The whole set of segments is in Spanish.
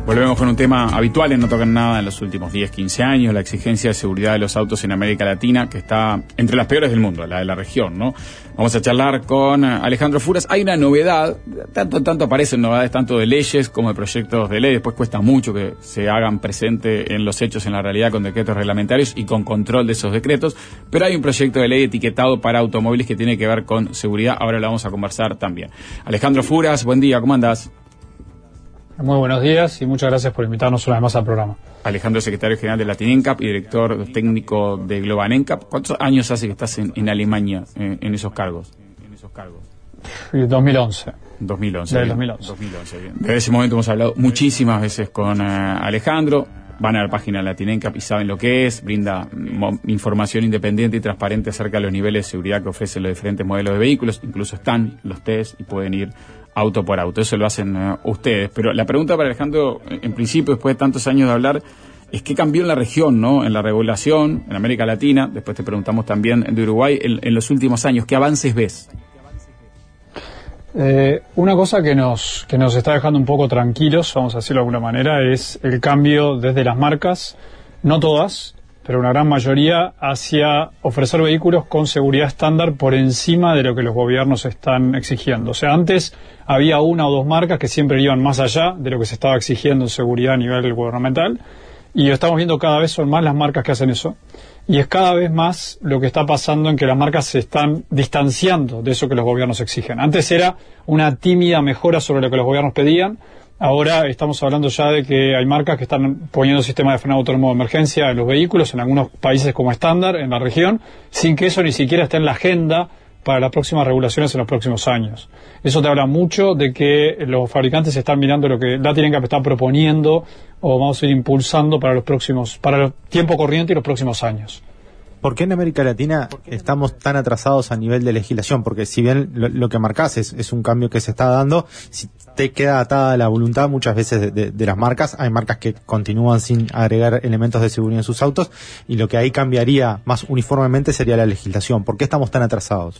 Volvemos con un tema habitual en No Tocan Nada en los últimos 10, 15 años, la exigencia de seguridad de los autos en América Latina, que está entre las peores del mundo, la de la región, ¿no? Vamos a charlar con Alejandro Furas. Hay una novedad, tanto aparecen novedades tanto de leyes como de proyectos de ley, después cuesta mucho que se hagan presente en los hechos, en la realidad, con decretos reglamentarios y con control de esos decretos, pero hay un proyecto de ley etiquetado para automóviles que tiene que ver con seguridad, ahora lo vamos a conversar también. Alejandro Furas, buen día, ¿cómo andás? Muy buenos días y muchas gracias por invitarnos una vez más al programa. Alejandro, secretario general de Latin NCAP y director técnico de Global NCAP. ¿Cuántos años hace que estás en Alemania en esos cargos? 2011. 2011. Desde Bien. 2011. Bien. Desde ese momento hemos hablado muchísimas veces con Alejandro. Van a la página de Latin NCAP y saben lo que es. Brinda información independiente y transparente acerca de los niveles de seguridad que ofrecen los diferentes modelos de vehículos. Incluso están los test y pueden ir auto por auto. Eso lo hacen ustedes. Pero la pregunta para Alejandro, en principio, después de tantos años de hablar, es qué cambió en la región, ¿no? En la regulación, en América Latina. Después te preguntamos también de Uruguay. En los últimos años, ¿qué avances ves? Una cosa que nos está dejando un poco tranquilos, vamos a decirlo de alguna manera, es el cambio desde las marcas, no todas, pero una gran mayoría, hacia ofrecer vehículos con seguridad estándar por encima de lo que los gobiernos están exigiendo. O sea, antes había una o dos marcas que siempre iban más allá de lo que se estaba exigiendo en seguridad a nivel gubernamental, y estamos viendo cada vez son más las marcas que hacen eso. Y es cada vez más lo que está pasando en que las marcas se están distanciando de eso que los gobiernos exigen. Antes era una tímida mejora sobre lo que los gobiernos pedían. Ahora estamos hablando ya de que hay marcas que están poniendo sistemas de frenado autónomo de emergencia en los vehículos, en algunos países como estándar, en la región, sin que eso ni siquiera esté en la agenda para las próximas regulaciones en los próximos años. Eso te habla mucho de que los fabricantes están mirando lo que Latin NCAP está proponiendo o vamos a ir impulsando para el tiempo corriente y los próximos años. ¿Por qué en América Latina estamos tan atrasados a nivel de legislación? Porque si bien lo que marcás es un cambio que se está dando, si te queda atada la voluntad muchas veces de las marcas, hay marcas que continúan sin agregar elementos de seguridad en sus autos, y lo que ahí cambiaría más uniformemente sería la legislación. ¿Por qué estamos tan atrasados?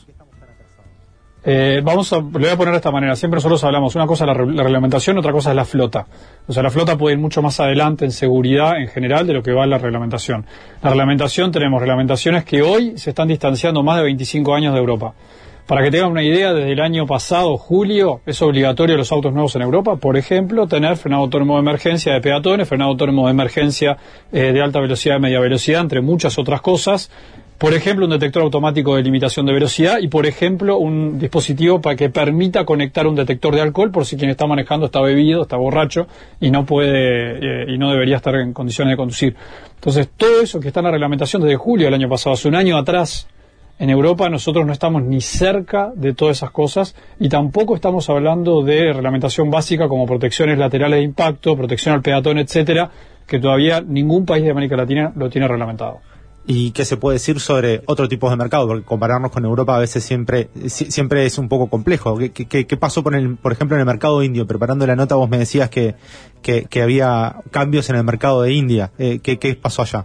Le voy a poner de esta manera. Siempre nosotros hablamos, una cosa es la reglamentación, otra cosa es la flota. O sea, la flota puede ir mucho más adelante en seguridad en general de lo que va en la reglamentación. La reglamentación, tenemos reglamentaciones que hoy se están distanciando más de 25 años de Europa. Para que tengan una idea, desde el año pasado, julio, es obligatorio en los autos nuevos en Europa, por ejemplo, tener frenado autónomo de emergencia de peatones, frenado autónomo de emergencia de alta velocidad y media velocidad, entre muchas otras cosas. Por ejemplo, un detector automático de limitación de velocidad y, por ejemplo, un dispositivo para que permita conectar un detector de alcohol por si quien está manejando está bebido, está borracho y no puede y no debería estar en condiciones de conducir. Entonces, todo eso que está en la reglamentación desde julio del año pasado, hace un año atrás, en Europa nosotros no estamos ni cerca de todas esas cosas y tampoco estamos hablando de reglamentación básica como protecciones laterales de impacto, protección al peatón, etcétera, que todavía ningún país de América Latina lo tiene reglamentado. ¿Y qué se puede decir sobre otros tipos de mercados? Porque compararnos con Europa a veces siempre es un poco complejo. ¿Qué pasó por ejemplo, en el mercado indio? Preparando la nota vos me decías que había cambios en el mercado de India. ¿Qué pasó allá?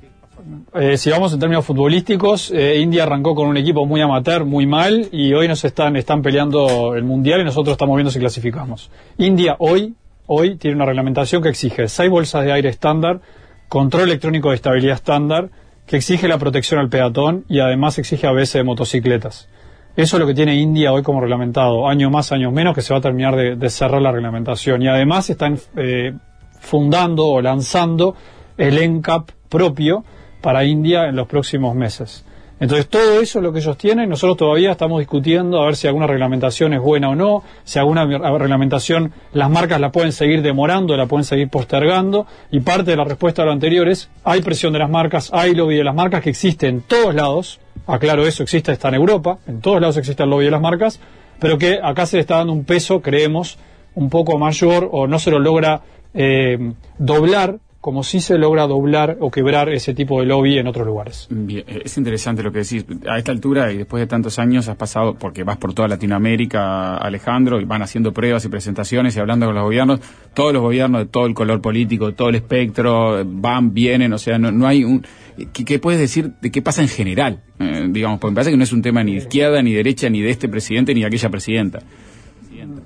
Si vamos en términos futbolísticos, India arrancó con un equipo muy amateur, muy mal, y hoy nos están peleando el mundial y nosotros estamos viendo si clasificamos. India hoy tiene una reglamentación que exige 6 bolsas de aire estándar, control electrónico de estabilidad estándar, que exige la protección al peatón y además exige ABS de motocicletas. Eso es lo que tiene India hoy como reglamentado, año más, año menos, que se va a terminar de cerrar la reglamentación. Y además están fundando o lanzando el NCAP propio para India en los próximos meses. Entonces todo eso es lo que ellos tienen. Nosotros todavía estamos discutiendo a ver si alguna reglamentación es buena o no, si alguna reglamentación las marcas la pueden seguir demorando, la pueden seguir postergando, y parte de la respuesta a lo anterior es: hay presión de las marcas, hay lobby de las marcas que existe en todos lados. Aclaro eso, está en Europa, en todos lados existe el lobby de las marcas, pero que acá se le está dando un peso, creemos, un poco mayor, o no se lo logra doblar como si se logra doblar o quebrar ese tipo de lobby en otros lugares. Bien, es interesante lo que decís. A esta altura y después de tantos años has pasado, porque vas por toda Latinoamérica, Alejandro, y van haciendo pruebas y presentaciones y hablando con los gobiernos, todos los gobiernos de todo el color político, de todo el espectro, van, vienen, o sea, no hay un... ¿Qué puedes decir de qué pasa en general? Digamos, porque me parece que no es un tema ni de izquierda, ni derecha, ni de este presidente, ni de aquella presidenta.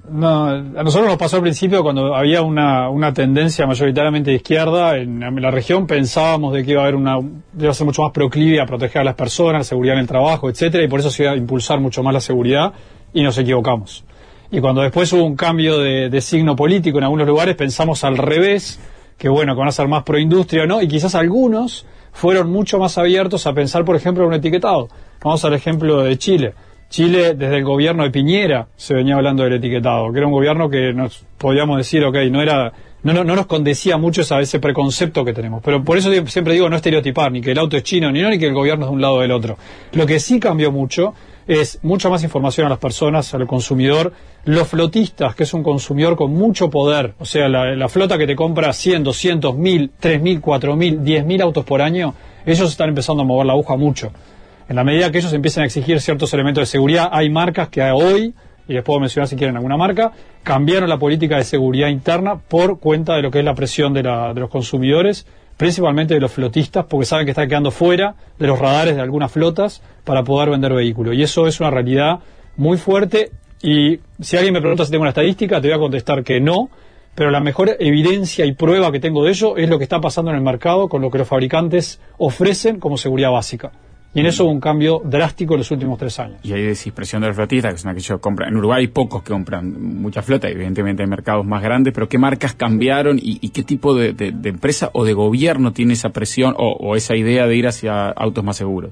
No, a nosotros nos pasó al principio cuando había una tendencia mayoritariamente de izquierda en la región, pensábamos de que iba a ser mucho más proclive a proteger a las personas, seguridad en el trabajo, etcétera, y por eso se iba a impulsar mucho más la seguridad, y nos equivocamos. Y cuando después hubo un cambio de signo político en algunos lugares, pensamos al revés, que bueno, que van a ser más proindustria, ¿no? Y quizás algunos fueron mucho más abiertos a pensar, por ejemplo, en un etiquetado. Vamos al ejemplo de Chile. Chile, desde el gobierno de Piñera, se venía hablando del etiquetado, que era un gobierno que nos podíamos decir, no nos condecía mucho ese preconcepto que tenemos. Pero por eso siempre digo no estereotipar, ni que el auto es chino, ni que el gobierno es de un lado o del otro. Lo que sí cambió mucho es mucha más información a las personas, al consumidor. Los flotistas, que es un consumidor con mucho poder, o sea, la flota que te compra 100, 200, 1000, 3000, 4000, 10.000 autos por año, ellos están empezando a mover la aguja mucho. En la medida que ellos empiecen a exigir ciertos elementos de seguridad, hay marcas que hoy, y les puedo mencionar si quieren alguna marca, cambiaron la política de seguridad interna por cuenta de lo que es la presión de los consumidores, principalmente de los flotistas, porque saben que están quedando fuera de los radares de algunas flotas para poder vender vehículos. Y eso es una realidad muy fuerte, y si alguien me pregunta si tengo una estadística, te voy a contestar que no, pero la mejor evidencia y prueba que tengo de ello es lo que está pasando en el mercado con lo que los fabricantes ofrecen como seguridad básica. Y en eso hubo un cambio drástico en los últimos 3 años. Y ahí decís presión de los flotistas, que son aquellos que compran. En Uruguay hay pocos que compran mucha flota, evidentemente hay mercados más grandes, pero ¿qué marcas cambiaron y qué tipo de empresa o de gobierno tiene esa presión o esa idea de ir hacia autos más seguros?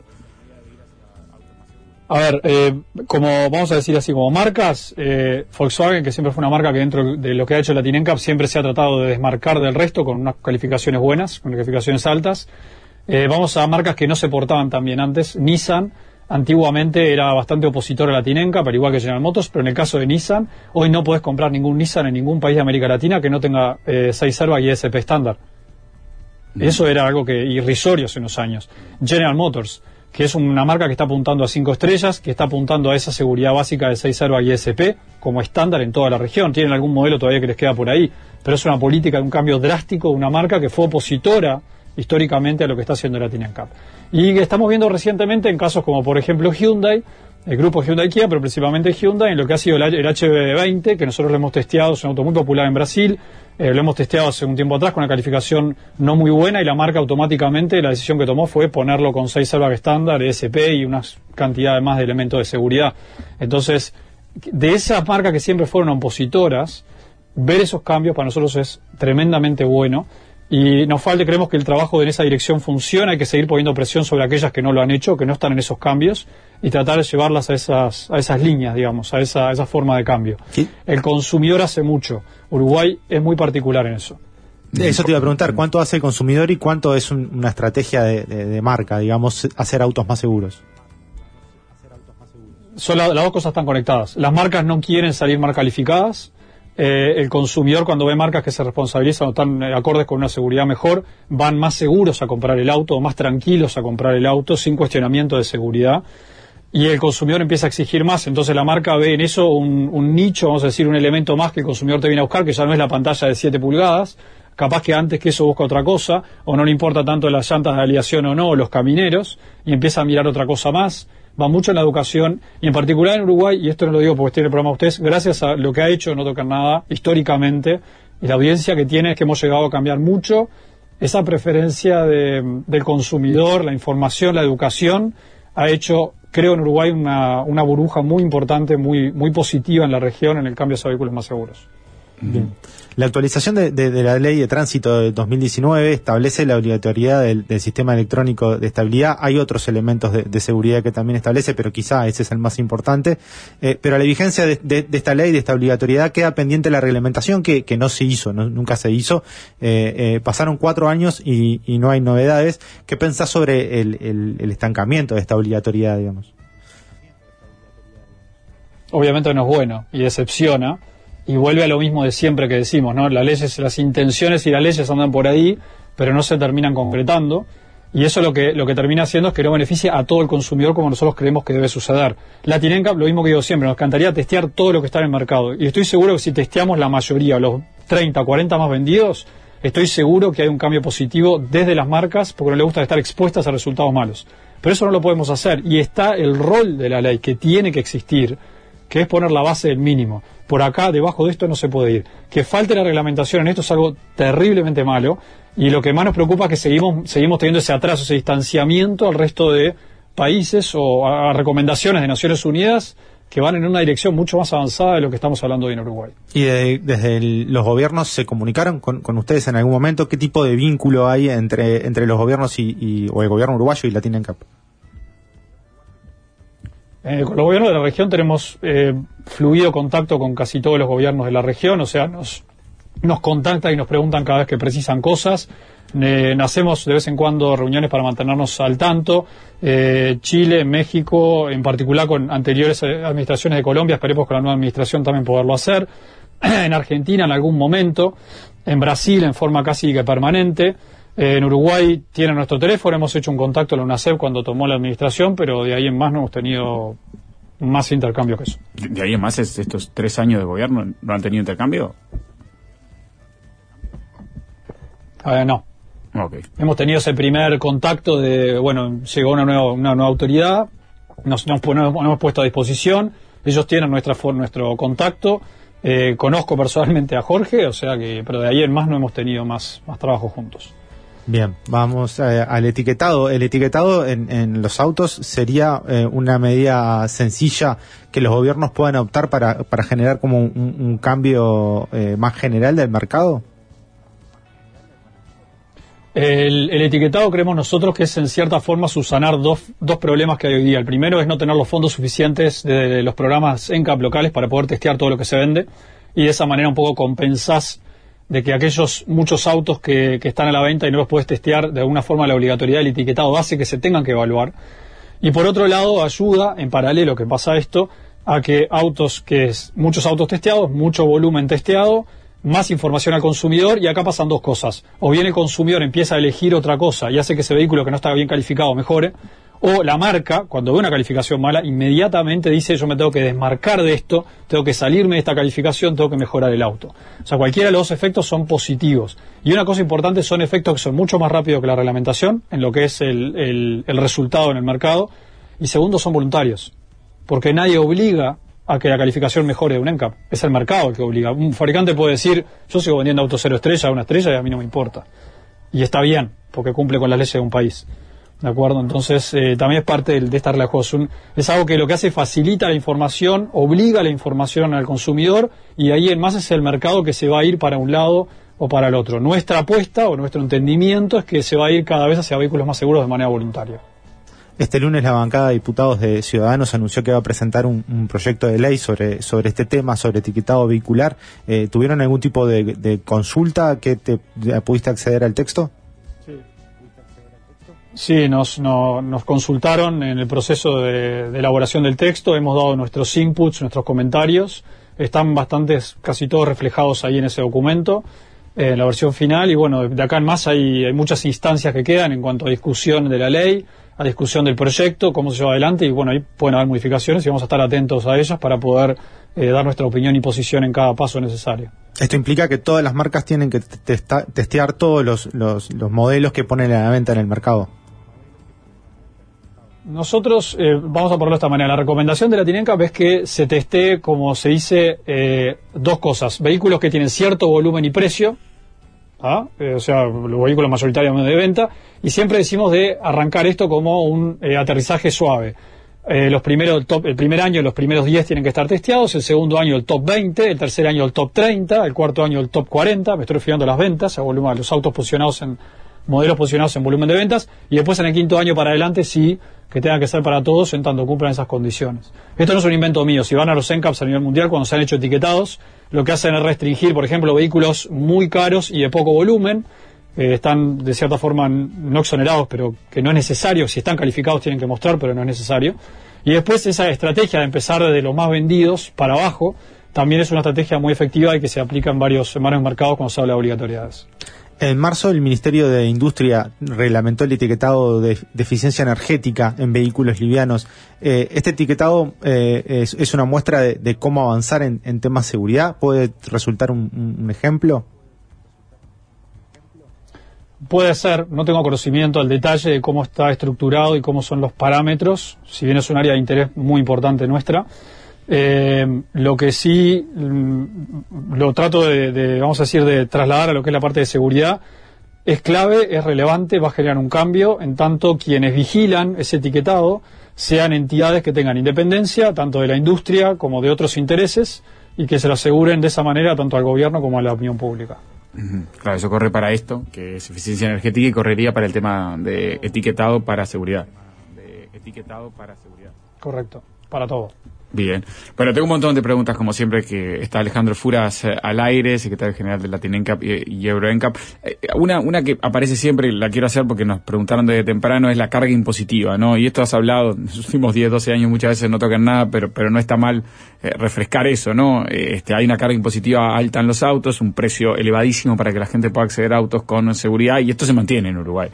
A ver, como vamos a decir así, como marcas, Volkswagen, que siempre fue una marca que dentro de lo que ha hecho Latin NCAP siempre se ha tratado de desmarcar del resto con unas calificaciones buenas, con calificaciones altas. Vamos a marcas que no se portaban tan bien antes. Nissan antiguamente era bastante opositor a Latin NCAP, pero igual que General Motors, pero en el caso de Nissan, hoy no podés comprar ningún Nissan en ningún país de América Latina que no tenga 6 airbags y ESP estándar. Eso era algo que irrisorio hace unos años. General Motors, que es una marca que está apuntando a 5 estrellas, que está apuntando a esa seguridad básica de 6 airbags y ESP como estándar en toda la región. Tienen algún modelo todavía que les queda por ahí, pero es una política de un cambio drástico de una marca que fue opositora históricamente a lo que está haciendo Latin NCAP. Y que estamos viendo recientemente en casos como, por ejemplo, Hyundai, el grupo Hyundai-Kia, pero principalmente Hyundai, en lo que ha sido el HB20, que nosotros lo hemos testeado, es un auto muy popular en Brasil, lo hemos testeado hace un tiempo atrás con una calificación no muy buena, y la marca automáticamente, la decisión que tomó fue ponerlo con 6 airbags estándar, ESP y una cantidad más de elementos de seguridad. Entonces, de esas marcas que siempre fueron opositoras, ver esos cambios para nosotros es tremendamente bueno. Y creemos que el trabajo en esa dirección funciona. Hay que seguir poniendo presión sobre aquellas que no lo han hecho, que no están en esos cambios, y tratar de llevarlas a esas líneas, digamos, a esa forma de cambio. ¿Sí? El consumidor hace mucho. Uruguay es muy particular en eso. Eso te iba a preguntar, ¿cuánto hace el consumidor y cuánto es una estrategia de marca, digamos, hacer autos más seguros? Las dos cosas están conectadas. Las marcas no quieren salir mal calificadas. El consumidor, cuando ve marcas que se responsabilizan o están acordes con una seguridad mejor, van más seguros a comprar el auto, o más tranquilos a comprar el auto, sin cuestionamiento de seguridad. Y el consumidor empieza a exigir más, entonces la marca ve en eso un nicho, vamos a decir, un elemento más que el consumidor te viene a buscar, que ya no es la pantalla de 7 pulgadas, capaz que antes que eso busca otra cosa, o no le importa tanto las llantas de aleación o no, o los camineros, y empieza a mirar otra cosa más. Va mucho en la educación, y en particular en Uruguay, y esto no lo digo porque tiene el programa ustedes, gracias a lo que ha hecho No Tocar Nada históricamente, y la audiencia que tiene, es que hemos llegado a cambiar mucho esa preferencia del consumidor, la información, la educación, ha hecho, creo, en Uruguay una burbuja muy importante, muy, muy positiva en la región en el cambio hacia vehículos más seguros. Bien. La actualización de la ley de tránsito de 2019 establece la obligatoriedad del sistema electrónico de estabilidad. Hay otros elementos de seguridad que también establece, pero quizá ese es el más importante. Pero a la vigencia de esta ley, de esta obligatoriedad, queda pendiente la reglamentación que no se hizo, nunca se hizo. Pasaron 4 años y no hay novedades. ¿Qué pensás sobre el estancamiento de esta obligatoriedad, digamos? Obviamente no es bueno y decepciona. Y vuelve a lo mismo de siempre que decimos, ¿no? Las intenciones y las leyes andan por ahí, pero no se terminan concretando. Y eso lo que termina haciendo es que no beneficia a todo el consumidor como nosotros creemos que debe suceder. Latin NCAP, lo mismo que digo siempre, nos encantaría testear todo lo que está en el mercado. Y estoy seguro que si testeamos la mayoría, los 30, 40 más vendidos, estoy seguro que hay un cambio positivo desde las marcas, porque no les gusta estar expuestas a resultados malos. Pero eso no lo podemos hacer. Y está el rol de la ley, que tiene que existir, que es poner la base del mínimo. Por acá, debajo de esto no se puede ir. Que falte la reglamentación en esto es algo terriblemente malo, y lo que más nos preocupa es que seguimos teniendo ese atraso, ese distanciamiento al resto de países o a recomendaciones de Naciones Unidas que van en una dirección mucho más avanzada de lo que estamos hablando hoy en Uruguay. ¿Y desde los gobiernos se comunicaron con ustedes en algún momento? ¿Qué tipo de vínculo hay entre los gobiernos o el gobierno uruguayo y Latin NCAP? Con los gobiernos de la región tenemos fluido contacto con casi todos los gobiernos de la región, o sea, nos contactan y nos preguntan cada vez que precisan cosas. Hacemos de vez en cuando reuniones para mantenernos al tanto. Chile, México, en particular con anteriores administraciones de Colombia, esperemos con la nueva administración también poderlo hacer. En Argentina en algún momento, en Brasil en forma casi que permanente. En Uruguay tiene nuestro teléfono, hemos hecho un contacto en la UNACEP cuando tomó la administración, pero de ahí en más no hemos tenido más intercambio que eso. ¿De ahí en más estos 3 años de gobierno no han tenido intercambio? No. Okay. Hemos tenido ese primer contacto de, bueno, llegó una nueva autoridad, nos hemos puesto a disposición, ellos tienen nuestro contacto, conozco personalmente a Jorge, o sea que, pero de ahí en más no hemos tenido más trabajo juntos. Bien, vamos al etiquetado. El etiquetado en los autos sería una medida sencilla que los gobiernos puedan optar para generar como un cambio más general del mercado. El etiquetado creemos nosotros que es en cierta forma subsanar dos problemas que hay hoy día. El primero es no tener los fondos suficientes de los programas NCAP locales para poder testear todo lo que se vende, y de esa manera un poco compensás de que muchos autos que están a la venta y no los puedes testear, de alguna forma la obligatoriedad del etiquetado hace que se tengan que evaluar. Y por otro lado ayuda, en paralelo que pasa esto, a que muchos autos testeados, mucho volumen testeado, más información al consumidor, y acá pasan dos cosas. O bien el consumidor empieza a elegir otra cosa y hace que ese vehículo que no está bien calificado mejore, o la marca, cuando ve una calificación mala, inmediatamente dice: yo me tengo que desmarcar de esto, tengo que salirme de esta calificación, tengo que mejorar el auto. O sea, cualquiera de los dos efectos son positivos. Y una cosa importante, son efectos que son mucho más rápidos que la reglamentación, en lo que es el resultado en el mercado. Y segundo, son voluntarios, porque nadie obliga a que la calificación mejore de un NCAP. Es el mercado el que obliga. Un fabricante puede decir: yo sigo vendiendo autos 0 estrella, 1 estrella, y a mí no me importa. Y está bien, porque cumple con las leyes de un país. ¿De acuerdo? Entonces, también es parte de esta relación. Es algo que lo que hace facilita la información, obliga la información al consumidor, y de ahí en más es el mercado que se va a ir para un lado o para el otro. Nuestra apuesta o nuestro entendimiento es que se va a ir cada vez hacia vehículos más seguros de manera voluntaria. Este lunes la bancada de diputados de Ciudadanos anunció que va a presentar un proyecto de ley sobre este tema, sobre etiquetado vehicular. ¿Tuvieron algún tipo de consulta? ¿Que pudiste acceder al texto? Sí, nos consultaron en el proceso de elaboración del texto, hemos dado nuestros inputs, nuestros comentarios, están casi todos reflejados ahí en ese documento, en la versión final, y bueno, de acá en más hay muchas instancias que quedan en cuanto a discusión de la ley, a discusión del proyecto, cómo se lleva adelante, y bueno, ahí pueden haber modificaciones y vamos a estar atentos a ellas para poder dar nuestra opinión y posición en cada paso necesario. Esto implica que todas las marcas tienen que testear todos los modelos que ponen a la venta en el mercado. Nosotros, vamos a ponerlo de esta manera, la recomendación de Latin NCAP es que se testee, como se dice, dos cosas: vehículos que tienen cierto volumen y precio, o sea, los vehículos mayoritariamente de venta, y siempre decimos de arrancar esto como un aterrizaje suave. El primer año los primeros 10 tienen que estar testeados, el segundo año el top 20, el tercer año el top 30, el cuarto año el top 40, me estoy refiriendo a las ventas, a los autos posicionados modelos posicionados en volumen de ventas, y después en el quinto año para adelante sí que tenga que ser para todos en tanto cumplan esas condiciones. Esto no es un invento mío. Si van a los NCAPs a nivel mundial, cuando se han hecho etiquetados, lo que hacen es restringir, por ejemplo, vehículos muy caros y de poco volumen, están de cierta forma no exonerados, pero que no es necesario. Si están calificados tienen que mostrar, pero no es necesario. Y después esa estrategia de empezar de los más vendidos para abajo también es una estrategia muy efectiva y que se aplica en varios mercados cuando se habla de obligatoriedades. En marzo el Ministerio de Industria reglamentó el etiquetado de eficiencia energética en vehículos livianos. ¿Este etiquetado es una muestra de cómo avanzar en temas de seguridad? ¿Puede resultar un ejemplo? Puede ser, no tengo conocimiento al detalle de cómo está estructurado y cómo son los parámetros, si bien es un área de interés muy importante nuestra. Lo que sí lo trato vamos a decir, de trasladar a lo que es la parte de seguridad, es clave, es relevante, va a generar un cambio, en tanto quienes vigilan ese etiquetado sean entidades que tengan independencia, tanto de la industria como de otros intereses, y que se lo aseguren de esa manera tanto al gobierno como a la opinión pública. Claro, eso corre para esto, que es eficiencia energética, y correría para el tema de etiquetado para seguridad. Correcto, para todo. Bien. Bueno, tengo un montón de preguntas, como siempre, que está Alejandro Furas al aire, secretario general de Latin NCAP y Euro NCAP. Una que aparece siempre, y la quiero hacer porque nos preguntaron desde temprano, es la carga impositiva, ¿no? Y esto has hablado, en los últimos 10, 12 años muchas veces no tocan nada, pero no está mal refrescar eso, ¿no? Hay una carga impositiva alta en los autos, un precio elevadísimo para que la gente pueda acceder a autos con seguridad, y esto se mantiene en Uruguay.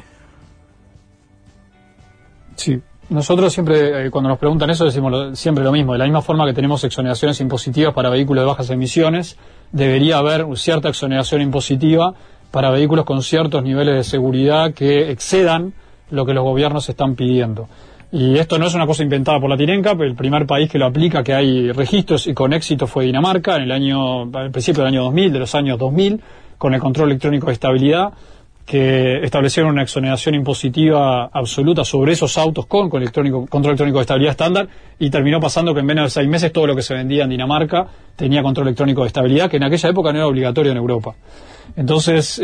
Sí. Nosotros siempre, cuando nos preguntan eso, decimos siempre lo mismo. De la misma forma que tenemos exoneraciones impositivas para vehículos de bajas emisiones, debería haber cierta exoneración impositiva para vehículos con ciertos niveles de seguridad que excedan lo que los gobiernos están pidiendo. Y esto no es una cosa inventada por Latin NCAP. El primer país que lo aplica, que hay registros y con éxito, fue Dinamarca, al principio del año 2000, de los años 2000, con el control electrónico de estabilidad, que establecieron una exoneración impositiva absoluta sobre esos autos con control electrónico de estabilidad estándar, y terminó pasando que en menos de 6 meses todo lo que se vendía en Dinamarca tenía control electrónico de estabilidad, que en aquella época no era obligatorio en Europa. Entonces,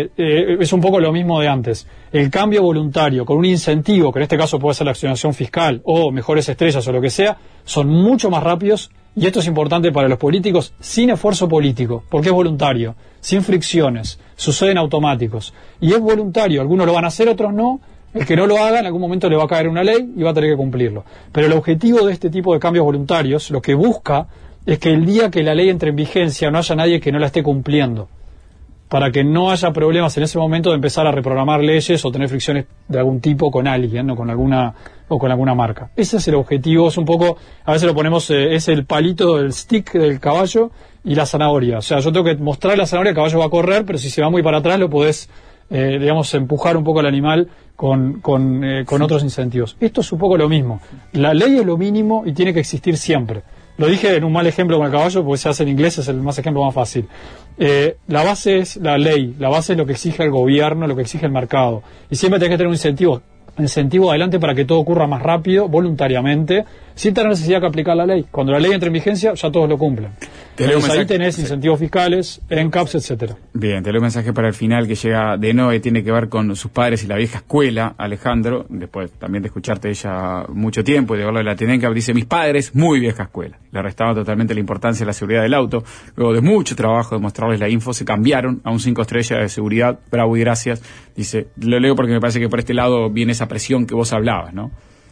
es un poco lo mismo de antes. El cambio voluntario con un incentivo, que en este caso puede ser la exoneración fiscal o mejores estrellas o lo que sea, son mucho más rápidos, y esto es importante para los políticos, sin esfuerzo político, porque es voluntario, sin fricciones, suceden automáticos. Y es voluntario, algunos lo van a hacer, otros no. El que no lo haga, en algún momento le va a caer una ley y va a tener que cumplirlo. Pero el objetivo de este tipo de cambios voluntarios, lo que busca, es que el día que la ley entre en vigencia no haya nadie que no la esté cumpliendo, para que no haya problemas en ese momento de empezar a reprogramar leyes o tener fricciones de algún tipo con alguien, ¿no? con alguna marca. Ese es el objetivo. Es un poco, a veces lo ponemos, es el palito del stick del caballo y la zanahoria. O sea, yo tengo que mostrar la zanahoria, el caballo va a correr, pero si se va muy para atrás lo podés, empujar un poco al animal con otros incentivos. Esto es un poco lo mismo. La ley es lo mínimo y tiene que existir siempre. Lo dije en un mal ejemplo con el caballo, porque se hace en inglés, es el ejemplo más fácil. La base es la ley, la base es lo que exige el gobierno, lo que exige el mercado. Y siempre tenés que tener un incentivo adelante para que todo ocurra más rápido, voluntariamente, sin tener necesidad de aplicar la ley. Cuando la ley entre en vigencia, ya todos lo cumplen. Entonces ahí tenés incentivos fiscales, NCAPs, etcétera. Bien, te leo un mensaje para el final que llega de Noé, tiene que ver con sus padres y la vieja escuela, Alejandro, después también de escucharte ella mucho tiempo y de verlo de la NCAP, dice: mis padres, muy vieja escuela. Le restaban totalmente la importancia de la seguridad del auto. Luego de mucho trabajo de mostrarles la info, se cambiaron a un 5 estrellas de seguridad. Bravo y gracias. Dice, lo leo porque me parece que por este lado viene esa presión que vos hablabas, ¿no?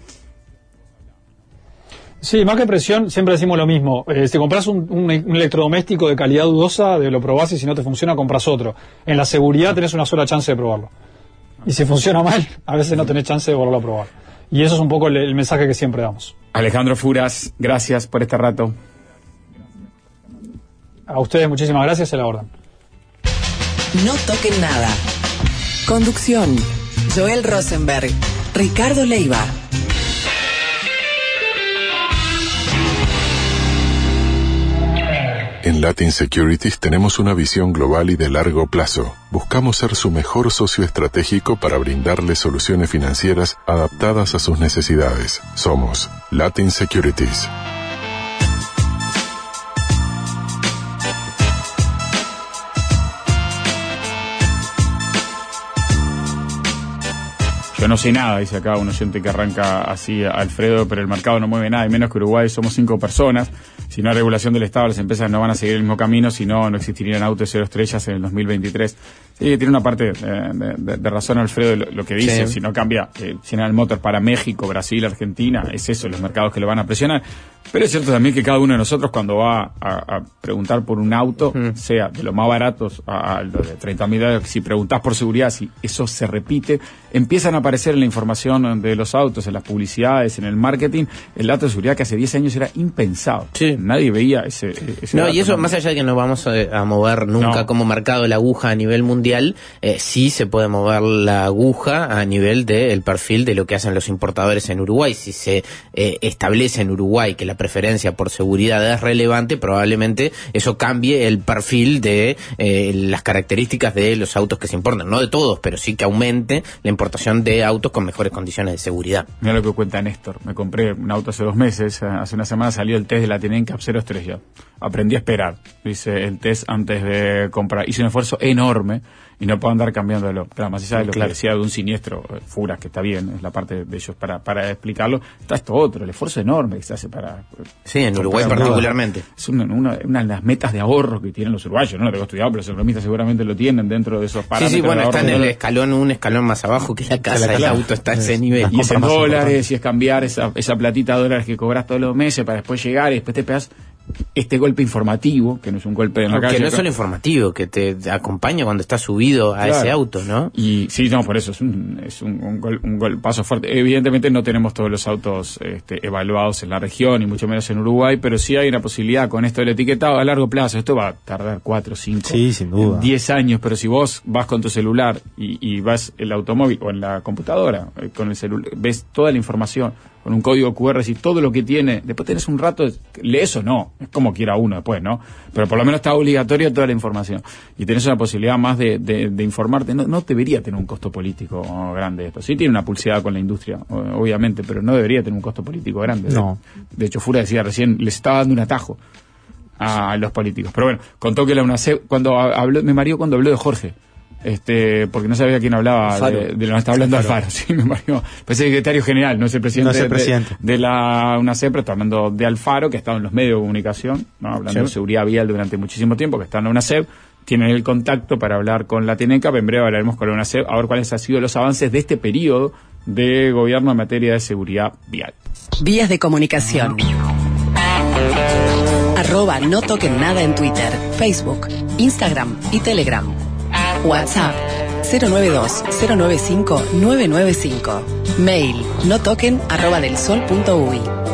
Sí, más que presión, siempre decimos lo mismo. Si compras un electrodoméstico de calidad dudosa, lo probás, y si no te funciona, compras otro. En la seguridad tenés una sola chance de probarlo. Y si funciona mal, a veces no tenés chance de volverlo a probar. Y eso es un poco el mensaje que siempre damos. Alejandro Furas, gracias por este rato. A ustedes muchísimas gracias, a la orden. No toquen nada. Conducción: Joel Rosenberg, Ricardo Leiva. En Latin Securities tenemos una visión global y de largo plazo. Buscamos ser su mejor socio estratégico para brindarle soluciones financieras adaptadas a sus necesidades. Somos Latin Securities. Yo no sé nada, dice acá un oyente que arranca así, Alfredo, pero el mercado no mueve nada, y menos que Uruguay somos 5 personas. Si no hay regulación del Estado, las empresas no van a seguir el mismo camino, si no, no existirían autos de 0 estrellas en el 2023. Sí, tiene una parte de razón Alfredo lo que dice. Sí. Si no cambia General Motors para México, Brasil, Argentina, es eso, los mercados que lo van a presionar. Pero es cierto también que cada uno de nosotros, cuando va a preguntar por un auto, sea de los más baratos a los de $30.000, si preguntás por seguridad, si eso se repite, empiezan a aparecer aparecer en la información de los autos, en las publicidades, en el marketing, el dato de seguridad que hace 10 años era impensado. Sí. Nadie veía ese No, dato, y eso, más allá de que no vamos a mover nunca como mercado la aguja a nivel mundial, sí se puede mover la aguja a nivel del perfil de lo que hacen los importadores en Uruguay. Si se establece en Uruguay que la preferencia por seguridad es relevante, probablemente eso cambie el perfil de las características de los autos que se importan. No de todos, pero sí que aumente la importación de autos con mejores condiciones de seguridad. Mira lo que cuenta Néstor. Me compré un auto hace 2 meses. Hace una semana salió el test de la Tinenca 0 estrella. Aprendí a esperar. Hice el test antes de comprar. Hice un esfuerzo enorme y no puedo andar cambiándolo. Claro, más allá de lo que decía de un siniestro, Furas, que está bien, es la parte de ellos para explicarlo. Está esto otro, el esfuerzo enorme que se hace para... Sí, en Uruguay particularmente. Es una de las metas de ahorro que tienen los uruguayos. No lo tengo estudiado, pero los economistas seguramente lo tienen dentro de esos parámetros. Sí, bueno, está en el de escalón, un escalón más abajo que la casa, el auto está a ese nivel. Y es en dólares, y es cambiar esa platita de dólares que cobras todos los meses para después llegar y después te pegas este golpe informativo, que no es un golpe en la calle. Que no es solo informativo, que te acompaña cuando estás subido a ese auto, ¿no? Y sí, no, por eso es un paso fuerte. Evidentemente no tenemos todos los autos evaluados en la región, y mucho menos en Uruguay, pero sí hay una posibilidad con esto del etiquetado a largo plazo. Esto va a tardar 4, 5, sí, sin duda, 10 años, pero si vos vas con tu celular y vas el automóvil o en la computadora con el celular, ves toda la información con un código QR, y todo lo que tiene, después tenés un rato, lees o no, es como quiera uno después, ¿no? Pero por lo menos está obligatorio toda la información. Y tenés una posibilidad más de informarte. No debería tener un costo político grande esto. Sí tiene una pulseada con la industria, obviamente, pero no debería tener un costo político grande. No. De hecho, Fura decía recién, les estaba dando un atajo a los políticos. Pero bueno, contó que la UNACEP, me mareó cuando habló de Jorge. Porque no sabía quién hablaba de lo que estaba hablando Alfaro. Sí, me mareó. Pues el secretario general, no es el presidente, no es el presidente. De la UNACEP, pero está hablando de Alfaro, que ha estado en los medios de comunicación, ¿no? Hablando de seguridad vial durante muchísimo tiempo, que está en la UNACEP. Tienen el contacto para hablar con la Tinenca. En breve hablaremos con la UNACEP a ver cuáles han sido los avances de este periodo de gobierno en materia de seguridad vial. Vías de comunicación. @no toquen nada en Twitter, Facebook, Instagram y Telegram. WhatsApp 092-095-995. Mail notoquen@delsol.uy.